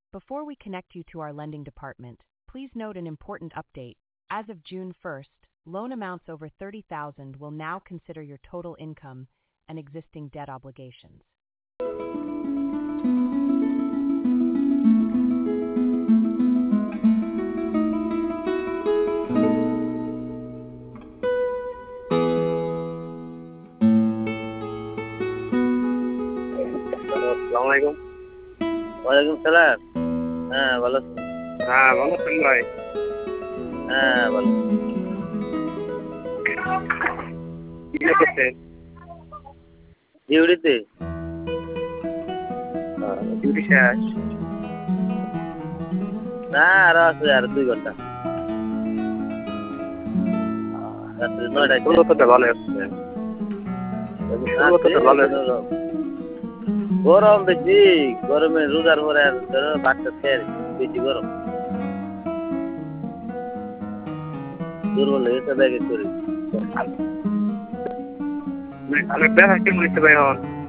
Before we connect you to our lending department, please note an important update. As of June 1st, loan amounts over $30,000 will now consider your total income and existing debt obligations. আসসালামাইকুম। ওয়ালাইকুম সালাম। হ্যাঁ ভালো আছেন? হ্যাঁ ভালো আছেন ভাই? হ্যাঁ ভালো। কি করতেছেন? ডিউটিতে। ডিউটি শেষ? না আরো আছে, আর 2 ঘন্টা। রাত্রে 9টায়। শুরুতে ভালো আছে। শুরুতে ভালো আছে। গরম বেশি, গরমে রোজার পরে আর বাচ্চা খেয়ে বেশি গরম। দুর্বল হয়ে গেছে ব্যাগে শরীর। আমি ব্যথা কেমন হচ্ছে ভাই এখন?